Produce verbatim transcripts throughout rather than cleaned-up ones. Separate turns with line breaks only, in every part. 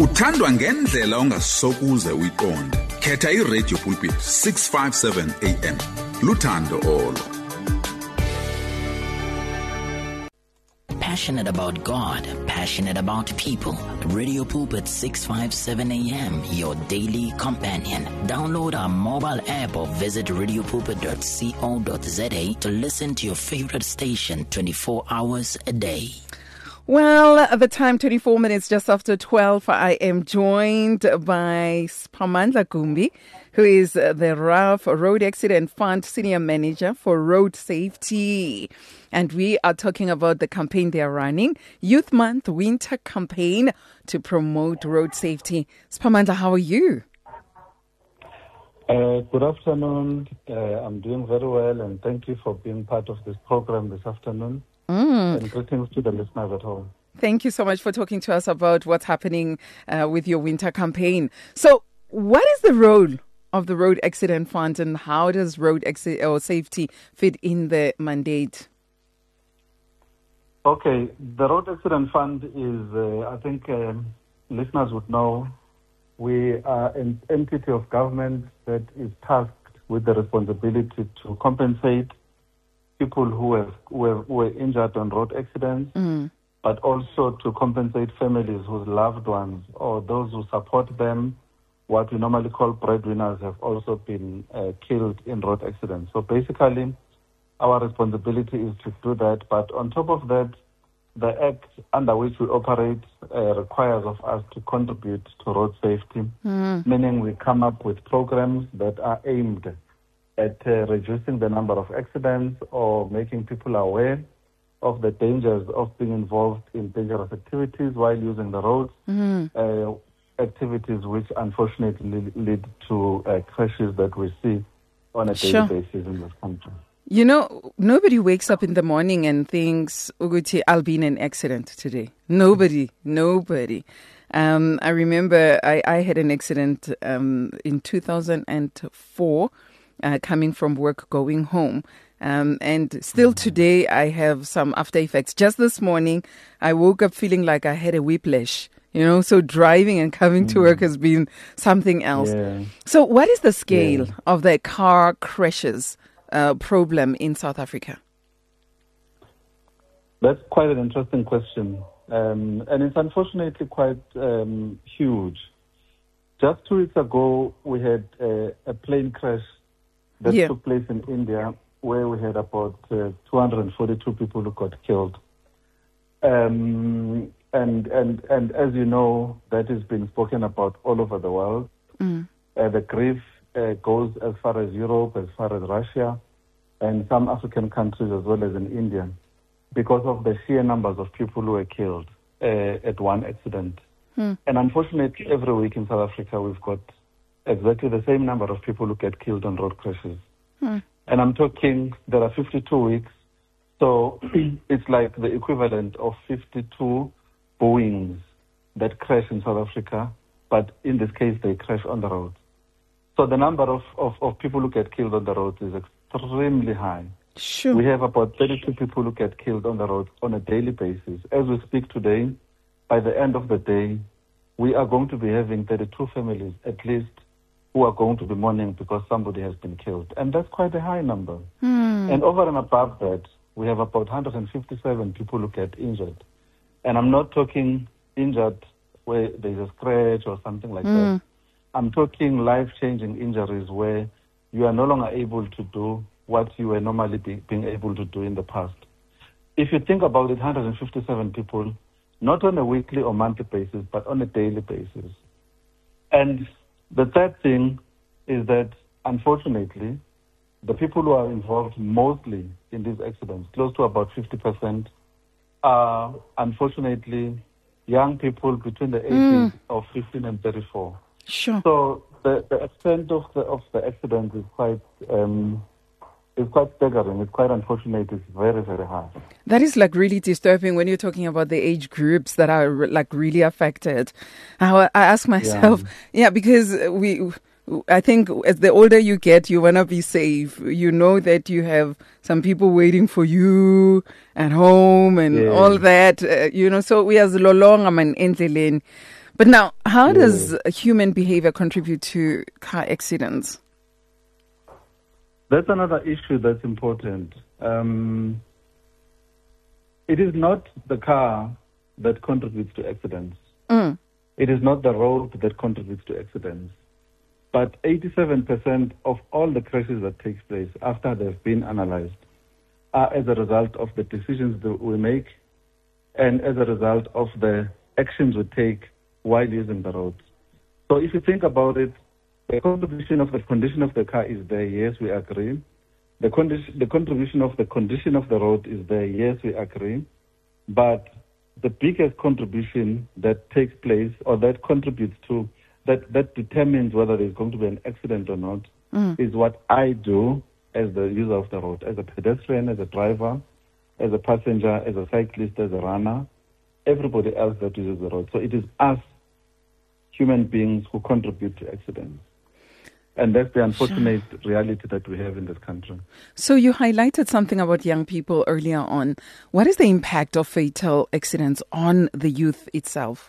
Uthandwa ngendlela ongasokuze uyiqonde. Khetha iRadio Pulpit six fifty-seven A M. Luthando Olo.
Passionate about God, passionate about people. Radio Pulpit six fifty-seven A M, your daily companion. Download our mobile app or visit radio pulpit dot co dot za to listen to your favorite station twenty-four hours a day.
Well, at the time, twenty-four minutes just after twelve, I am joined by Sphamandla Gumbi, who is the R A F Road Accident Fund Senior Manager for Road Safety. And we are talking about the campaign they are running, Youth Month Winter Campaign to promote road safety. Sphamandla, how are you?
Uh, good afternoon. Uh, I'm doing very well, and thank you for being part of this program this afternoon. Mm. And greetings to the listeners at home.
Thank you so much for talking to us about what's happening uh, with your winter campaign. So, what is the role of the Road Accident Fund, and how does road accident or safety fit in the mandate?
Okay, the Road Accident Fund is, uh, I think um, listeners would know, we are an entity of government that is tasked with the responsibility to compensate people who have who, have, who were injured on road accidents, mm. but also to compensate families whose loved ones or those who support them, what we normally call breadwinners, have also been uh, killed in road accidents. So basically, our responsibility is to do that. But on top of that, the act under which we operate uh, requires of us to contribute to road safety, mm. meaning we come up with programs that are aimed at uh, reducing the number of accidents or making people aware of the dangers of being involved in dangerous activities while using the roads, mm-hmm. uh, activities which unfortunately lead to uh, crashes that we see on a daily sure. basis in this country.
You know, nobody wakes up in the morning and thinks, Uguti, I'll be in an accident today. Nobody, nobody. Um, I remember I, I had an accident um, in two thousand four. Uh, coming from work, going home. Um, and still today, I have some after effects. Just this morning, I woke up feeling like I had a whiplash. You know, so driving and coming mm. to work has been something else. Yeah. So what is the scale yeah. of the car crashes uh, problem in South Africa?
That's quite an interesting question. Um, and it's unfortunately quite um, huge. Just two weeks ago, we had uh, a plane crash that yeah. took place in India, where we had about uh, two hundred forty-two people who got killed. Um, and, and, and as you know, that has been spoken about all over the world. Mm. Uh, the grief uh, goes as far as Europe, as far as Russia, and some African countries as well as in India, because of the sheer numbers of people who were killed uh, at one accident. Mm. And unfortunately, every week in South Africa, we've got exactly the same number of people who get killed on road crashes. Hmm. And I'm talking, there are fifty-two weeks, so it's like the equivalent of fifty-two Boeings that crash in South Africa, but in this case, they crash on the road. So the number of, of, of people who get killed on the road is extremely high.
Sure.
We have about thirty-two people who get killed on the road on a daily basis. As we speak today, by the end of the day, we are going to be having thirty-two families at least who are going to be mourning because somebody has been killed. And that's quite a high number. Hmm. And over and above that, we have about one hundred fifty-seven people who get injured. And I'm not talking injured where there's a scratch or something like hmm. that. I'm talking life-changing injuries where you are no longer able to do what you were normally be, being able to do in the past. If you think about it, one hundred fifty-seven people, not on a weekly or monthly basis, but on a daily basis. And the third thing is that, unfortunately, the people who are involved mostly in these accidents, close to about fifty percent, are, unfortunately, young people between the ages mm. of fifteen and thirty-four.
Sure.
So the, the extent of the of the accident is quite um, is quite staggering. It's quite unfortunate. It's very, very high.
That is like really disturbing when you're talking about the age groups that are like really affected. I, I ask myself, yeah, yeah because we, I think as the older you get, you want to be safe. You know that you have some people waiting for you at home and yeah. all that, uh, you know, so we as lolonga man endleleni. But now, how does human behavior contribute to car accidents?
That's another issue that's important. Um, it is not the car that contributes to accidents.
Mm.
It is not the road that contributes to accidents. But eighty-seven percent of all the crashes that take place after they've been analyzed are as a result of the decisions that we make and as a result of the actions we take while using the roads. So if you think about it, the contribution of the condition of the car is there, yes, we agree. The, condi- the contribution of the condition of the road is there, yes, we agree. But the biggest contribution that takes place or that contributes to, that, that determines whether there's going to be an accident or not, mm. is what I do as the user of the road, as a pedestrian, as a driver, as a passenger, as a cyclist, as a runner, everybody else that uses the road. So it is us, human beings, who contribute to accidents. And that's the unfortunate sure. reality that we have in this country.
So you highlighted something about young people earlier on. What is the impact of fatal accidents on the youth itself?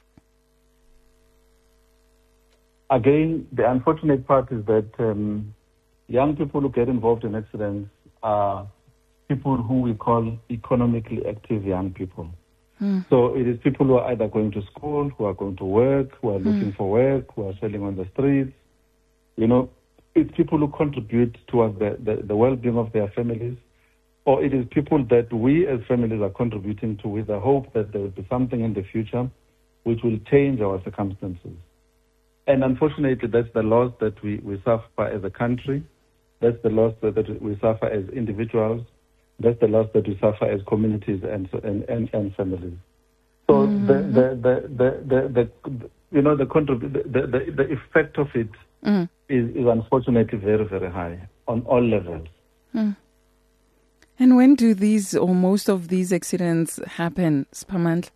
Again, the unfortunate part is that um, young people who get involved in accidents are people who we call economically active young people. Mm. So it is people who are either going to school, who are going to work, who are looking mm. for work, who are selling on the streets. You know, it's people who contribute towards the, the, the well-being of their families, or it is people that we as families are contributing to with the hope that there will be something in the future which will change our circumstances. And unfortunately, that's the loss that we, we suffer as a country. That's the loss that, that we suffer as individuals. That's the loss that we suffer as communities and and, and, and families. So mm-hmm. the, the, the, the, the, the you know the, contrib- the, the the effect of it mm. is, is unfortunately very, very high on all levels.
Mm. And when do these or most of these accidents happen, Spamandla?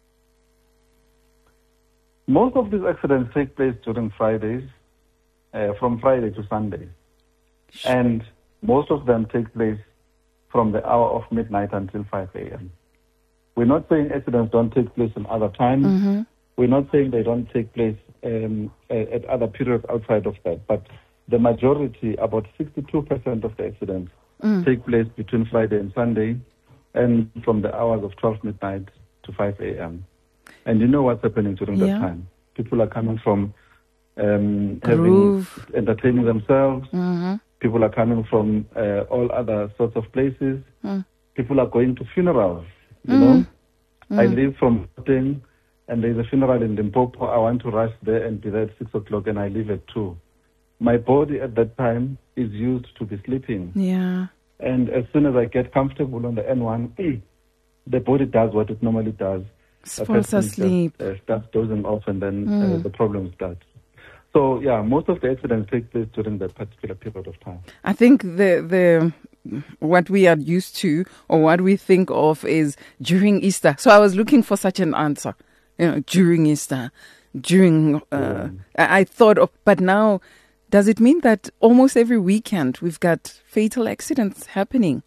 Most of these accidents take place during Fridays, uh, from Friday to Sunday. Sure. And most of them take place from the hour of midnight until five a.m. We're not saying accidents don't take place in other times. Mm-hmm. We're not saying they don't take place um, at other periods outside of that. But the majority, about sixty-two percent of the accidents, mm. take place between Friday and Sunday and from the hours of twelve midnight to five a.m. And you know what's happening during yeah. that time. People are coming from um, having, entertaining themselves. Mm-hmm. People are coming from uh, all other sorts of places. Mm. People are going to funerals, you mm. know. Mm. I live from Gauteng, and there's a funeral in Limpopo. I want to rush there and be there at six o'clock, and I leave at two. My body at that time is used to be sleeping.
Yeah.
And as soon as I get comfortable on the N one, the body does what it normally does.
Falls asleep.
Just, uh, starts dozing off, and then mm. uh, the problem starts. So, yeah, most of the accidents take place during that particular period of time.
I think the the what we are used to or what we think of is during Easter. So I was looking for such an answer, you know, during Easter, during, uh, yeah. I, I thought of, but now, does it mean that almost every weekend we've got fatal accidents happening?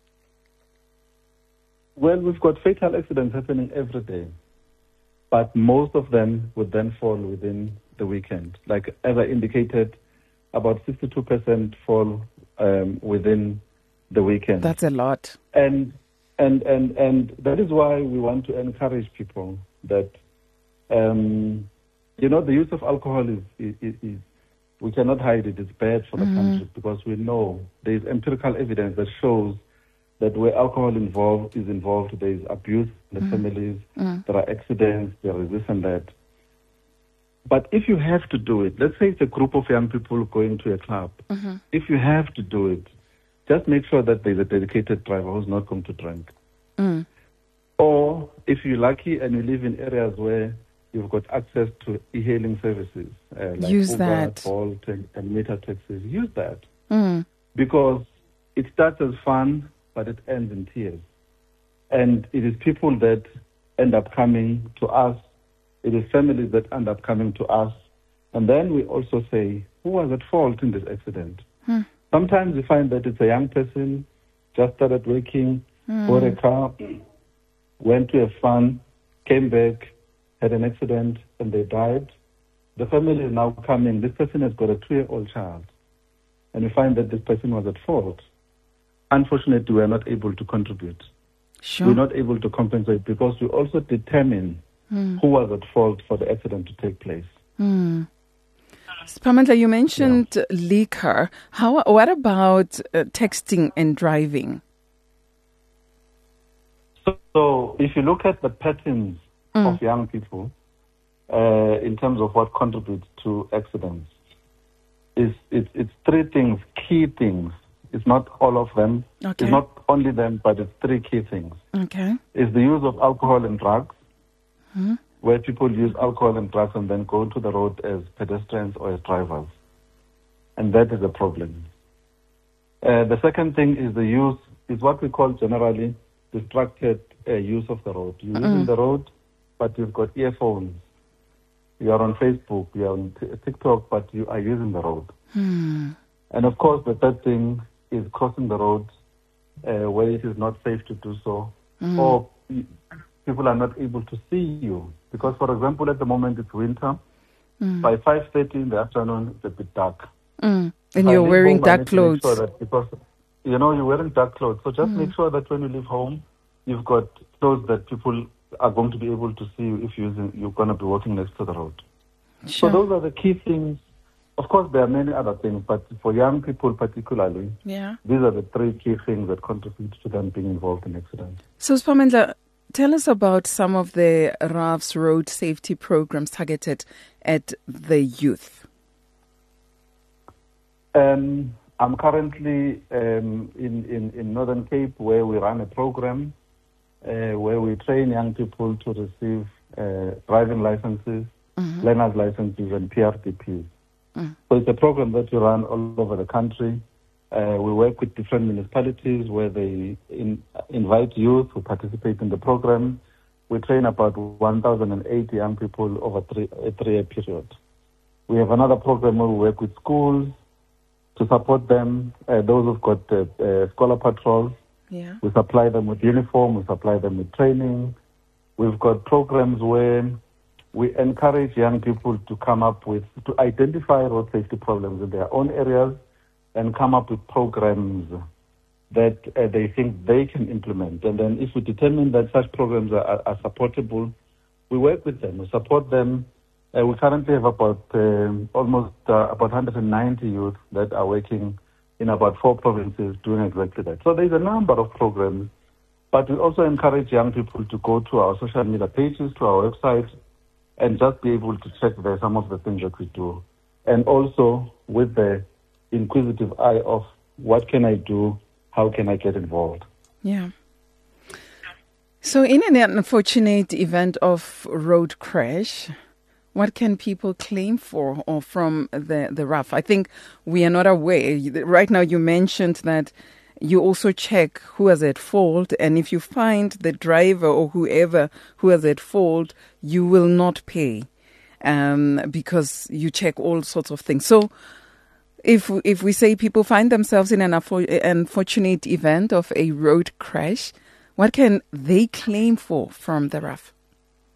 Well, we've got fatal accidents happening every day, but most of them would then fall within the weekend. Like as I indicated, about sixty-two percent fall um, within the weekend.
That's a lot.
And and and and that is why we want to encourage people that um, you know the use of alcohol is, is, is we cannot hide it. It's bad for the mm-hmm. country because we know there is empirical evidence that shows that where alcohol involved is involved, there is abuse in the mm-hmm. families, mm-hmm. there are accidents, there is this and that. But if you have to do it, let's say it's a group of young people going to a club. Mm-hmm. If you have to do it, just make sure that there's a dedicated driver who's not going to drink. Mm. Or if you're lucky and you live in areas where you've got access to e-hailing services, uh, like
use
Uber,
that.
Bolt, and, and meter taxis, use that.
Mm.
Because it starts as fun, but it ends in tears. And it is people that end up coming to us. It is families that end up coming to us. And then we also say, who was at fault in this accident? Hmm. Sometimes we find that it's a young person, just started working, hmm. bought a car, went to have fun, came back, had an accident, and they died. the family is now coming. This person has got a two-year-old child, and we find that this person was at fault. Unfortunately, we are not able to contribute.
Sure.
We're not able to compensate because we also determine mm. who was at fault for the accident to take place.
Mm. Pamandla, you mentioned yeah. liquor. How? What about uh, texting and driving?
So, so, if you look at the patterns mm. of young people, uh, in terms of what contributes to accidents, it's, it's, it's three things, key things. It's not all of them. Okay. It's not only them, but it's three key things.
Okay.
It's the use of alcohol and drugs,
mm.
where people use alcohol and drugs and then go to the road as pedestrians or as drivers. And that is a problem. Uh, the second thing is the use, is what we call generally distracted uh, use of the road. You're mm. using the road, but you've got earphones. You are on Facebook, you are on t- TikTok, but you are using the road.
Mm.
And of course, the third thing is crossing the road uh, where it is not safe to do so, mm. or people are not able to see you. Because, for example, at the moment it's winter. Mm. By five thirty in the afternoon, it's a bit dark.
Mm. And you're wearing home, dark clothes.
Sure that because, you know, you're wearing dark clothes. So just mm. make sure that when you leave home, you've got clothes that people are going to be able to see you if you're, using, you're going to be walking next to the road.
Sure.
So those are the key things. Of course, there are many other things, but for young people particularly,
yeah.
these are the three key things that contribute to them being involved in accidents.
So, Pamandla, tell us about some of the R A F's road safety programs targeted at the youth.
Um, I'm currently um, in, in, in Northern Cape, where we run a program uh, where we train young people to receive uh, driving licenses, mm-hmm. learner's licenses, and P R D Ps. Mm. So it's a program that we run all over the country. Uh, we work with different municipalities where they in, invite youth who participate in the program. We train about one thousand eighty young people over three, a three-year period. We have another program where we work with schools to support them, uh, those who've got uh, uh, scholar patrols.
Yeah.
We supply them with uniform, we supply them with training. We've got programs where we encourage young people to come up with, to identify road safety problems in their own areas and come up with programs that uh, they think they can implement. And then if we determine that such programs are, are supportable, we work with them, we support them. Uh, we currently have about um, almost uh, about one hundred ninety youth that are working in about four provinces doing exactly that. So there's a number of programs, but we also encourage young people to go to our social media pages, to our website, and just be able to check there some of the things that we do. And also with the inquisitive eye of what can I do, how can I get involved?
Yeah. So in an unfortunate event of road crash, what can people claim for or from the, the R A F? I think we are not aware. Right now you mentioned that you also check who is at fault, and if you find the driver or whoever who is at fault, you will not pay um, because you check all sorts of things. So if if we say people find themselves in an unfortunate event of a road crash, what can they claim for from the R A F?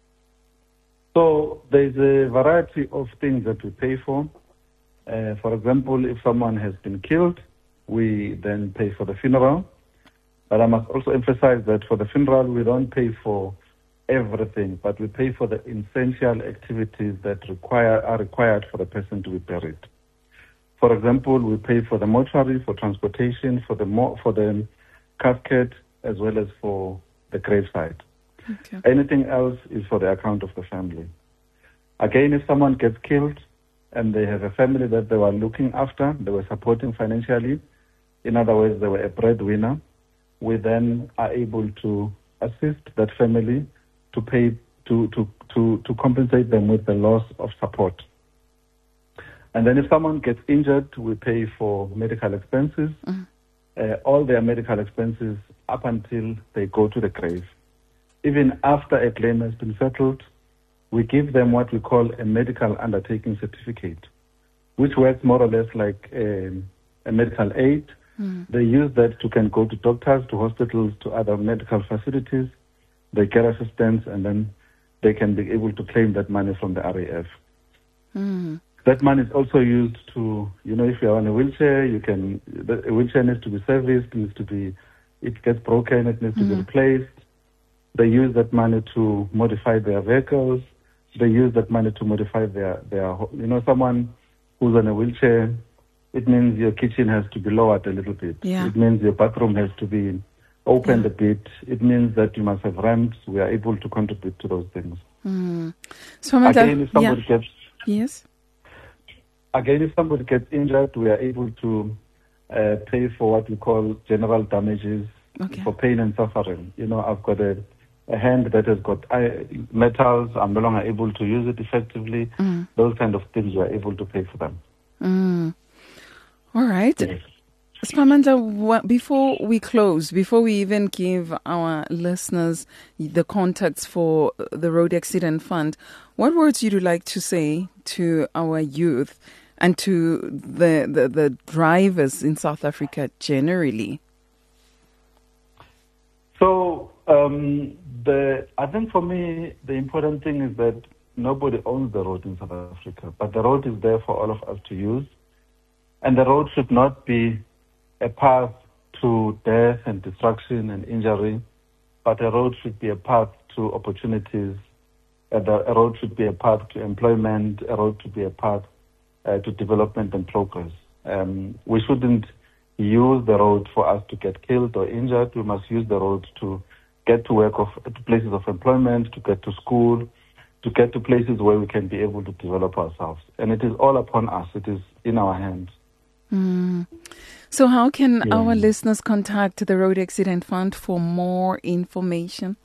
So there's a variety of things that we pay for. Uh, for example, if someone has been killed, we then pay for the funeral. But I must also emphasize that for the funeral, we don't pay for everything, but we pay for the essential activities that require are required for the person to be buried. For example, we pay for the mortuary, for transportation, for the mo- for the casket, as well as for the gravesite.
Okay.
Anything else is for the account of the family. Again, if someone gets killed and they have a family that they were looking after, they were supporting financially, in other words, they were a breadwinner, we then are able to assist that family to pay to, to, to, to compensate them with the loss of support. And then if someone gets injured, we pay for medical expenses, mm-hmm. uh, all their medical expenses up until they go to the grave. Even after a claim has been settled, we give them what we call a medical undertaking certificate, which works more or less like a, a medical aid. Mm. They use that to can go to doctors, to hospitals, to other medical facilities. They get assistance, and then they can be able to claim that money from the R A F.
Mm.
That money is also used to, you know, if you are on a wheelchair, you can, the a wheelchair needs to be serviced, needs to be, it gets broken, it needs to
Mm.
be replaced. They use that money to modify their vehicles. They use that money to modify their, their, you know, someone who's on a wheelchair, it means your kitchen has to be lowered a little bit.
Yeah.
It means your bathroom has to be opened
Yeah.
a bit. It means that you must have ramps. We are able to contribute to those things.
Mm. So, Amanda,
Again, if somebody
yeah.
gets
Yes.
Again, if somebody gets injured, we are able to uh, pay for what we call general damages
Okay.
for pain and suffering. You know, I've got a, a hand that has got uh, metals. I'm no longer able to use it effectively.
Mm.
Those kind of things, we are able to pay for them.
Mm. All right.
Yes.
Spamandla, wha- before we close, before we even give our listeners the contacts for the Road Accident Fund, what words would you like to say to our youth and to the, the, the drivers in South Africa generally?
So, um, the I think for me, the important thing is that nobody owns the road in South Africa, but the road is there for all of us to use. And the road should not be a path to death and destruction and injury, but a road should be a path to opportunities. Uh, the, a road should be a path to employment. A road should be a path uh, to development and progress. Um, we shouldn't use the road for us to get killed or injured. We must use the road to get to work of to places of employment, to get to school, to get to places where we can be able to develop ourselves. And it is all upon us. It is in our hands.
Mm. So how can
Yeah.
our listeners contact the Road Accident Fund for more information?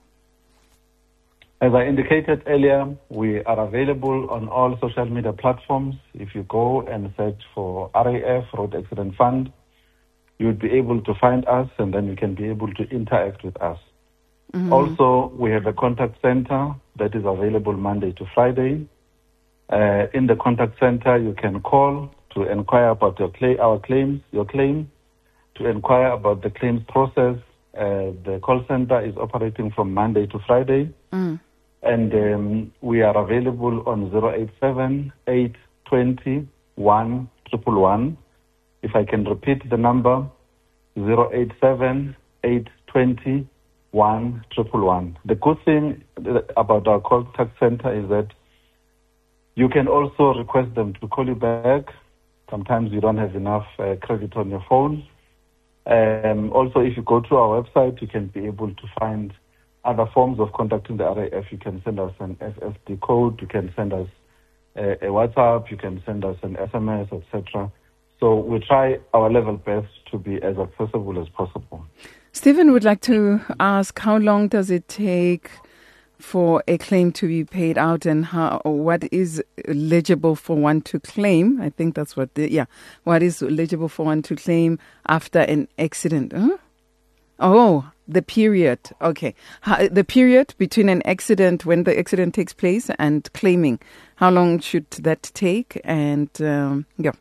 As I indicated earlier, we are available on all social media platforms. If you go and search for R A F, Road Accident Fund, you would be able to find us, and then you can be able to interact with us.
Mm.
Also, we have a contact center that is available Monday to Friday. Uh, in the contact center, you can call to inquire about your cla- our claims, your claim, to inquire about the claims process. Uh, the call center is operating from Monday to Friday.
Mm.
And um, we are available on zero eight seven, eight two zero, one one one one. If I can repeat the number, zero eight seven, eight two zero, one one one one. The good thing about our contact center is that you can also request them to call you back. Sometimes you don't have enough uh, credit on your phone. Um, also, if you go to our website, you can be able to find other forms of contacting the R A F. You can send us an S S D code, you can send us a, a WhatsApp, you can send us an S M S, et cetera. So we try our level best to be as accessible as possible.
Stephen would like to ask, how long does it take for a claim to be paid out, and how what is eligible for one to claim? I think that's what the, yeah, what is eligible for one to claim after an accident? Huh? Oh, the period. Okay. How, the period between an accident, when the accident takes place, and claiming. How long should that take? And um, yeah.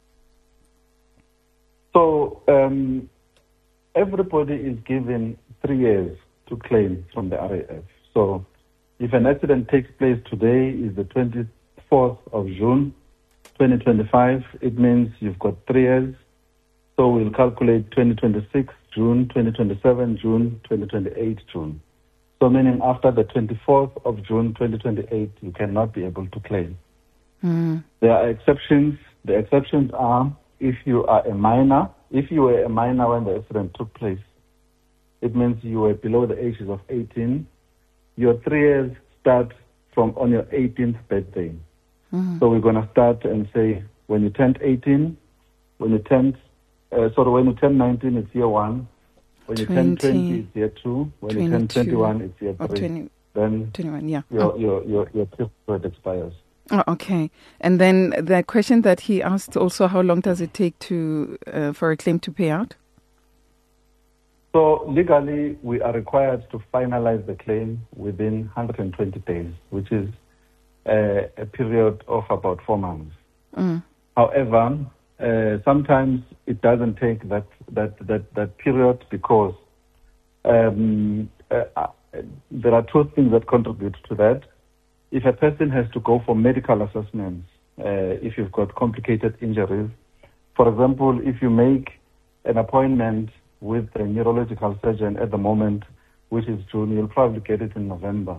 So um, everybody is given three years to claim from the R A F. So if an accident takes place today, is the twenty-fourth of June, twenty twenty-five, it means you've got three years. So we'll calculate twenty twenty-six, June, twenty twenty-seven, June, twenty twenty-eight, June. So meaning after the twenty-fourth of June, twenty twenty-eight, you cannot be able to claim.
Mm.
There are exceptions. The exceptions are if you are a minor. If you were a minor when the accident took place, it means you were below the ages of eighteen. Your three years start from on your eighteenth birthday.
Mm.
So we're going to start and say when you turned eighteen, when you turned, uh, sorry, when you turn nineteen, it's year one. When you turn twenty, it's year two. When you turn twenty-one, it's year
Or
three.
twenty,
Then
twenty-one, yeah.
your,
Oh.
your, your, your period expires.
Oh, okay. And then the question that he asked also, how long does it take to uh, for a claim to pay out?
So legally, we are required to finalize the claim within one hundred twenty days, which is uh, a period of about four months.
Mm.
However, uh, sometimes it doesn't take that that that, that period because um, uh, uh, there are two things that contribute to that. If a person has to go for medical assessments uh, if you've got complicated injuries. For example, if you make an appointment with a neurological surgeon at the moment, which is June, you'll probably get it in November.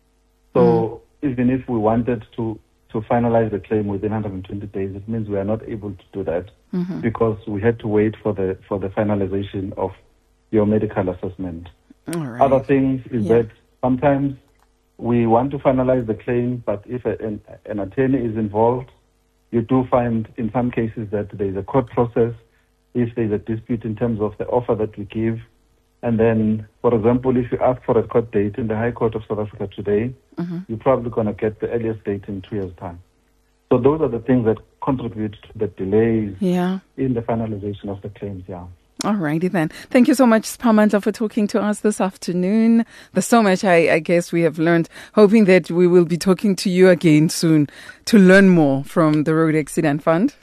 So mm. even if we wanted to, to finalize the claim within one hundred twenty days, it means we are not able to do that mm-hmm. because we had to wait for the for the finalization of your medical assessment.
All right.
Other things is
yeah.
that sometimes we want to finalize the claim, but if a, an, an attorney is involved, you do find in some cases that there is a court process if there is a dispute in terms of the offer that we give. And then, for example, if you ask for a court date in the High Court of South Africa today, mm-hmm. you're probably going to get the earliest date in two years' time. So those are the things that contribute to the delays
yeah.
in the finalization of the claims, yeah.
All righty then. Thank you so much, Sphamandla, for talking to us this afternoon. There's so much I, I guess we have learned, hoping that we will be talking to you again soon to learn more from the Road Accident Fund.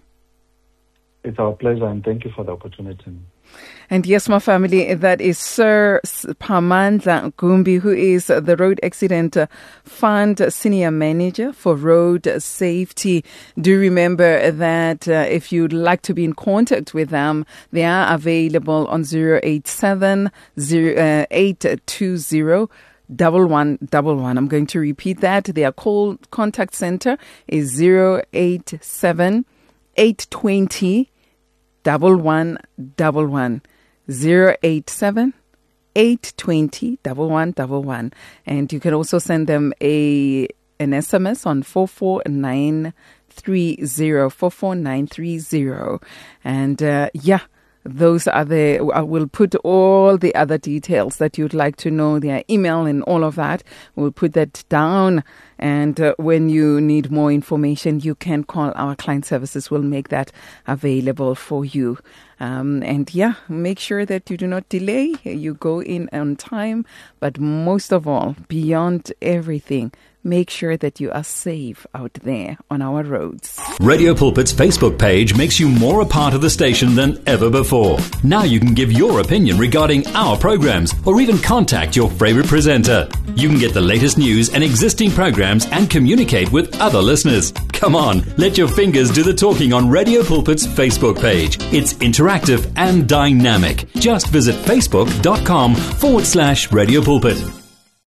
It's our pleasure, and thank you for the opportunity.
And yes, my family, that is Sir Sphamandla Gumbi, who is the Road Accident Fund Senior Manager for Road Safety. Do remember that uh, if you'd like to be in contact with them, they are available on zero eight seven, eight two zero, one one one one. I'm going to repeat that. Their call contact center is zero eight seven, eight two zero, one one one one. zero eight seven, eight two zero, one one one one. And you can also send them a an S M S on four four nine three zero, four four nine three zero. And uh, yeah, those are the, I will put all the other details that you'd like to know, their email and all of that. We'll put that down. And uh, when you need more information, you can call our client services. We'll make that available for you. Um, and yeah, make sure that you do not delay. You go in on time. But most of all, beyond everything, make sure that you are safe out there on our roads.
Radio Pulpit's Facebook page makes you more a part of the station than ever before. Now you can give your opinion regarding our programs or even contact your favorite presenter. You can get the latest news and existing programs and communicate with other listeners. Come on, let your fingers do the talking on Radio Pulpit's Facebook page. It's interactive and dynamic. Just visit facebook.com forward slash Radio Pulpit.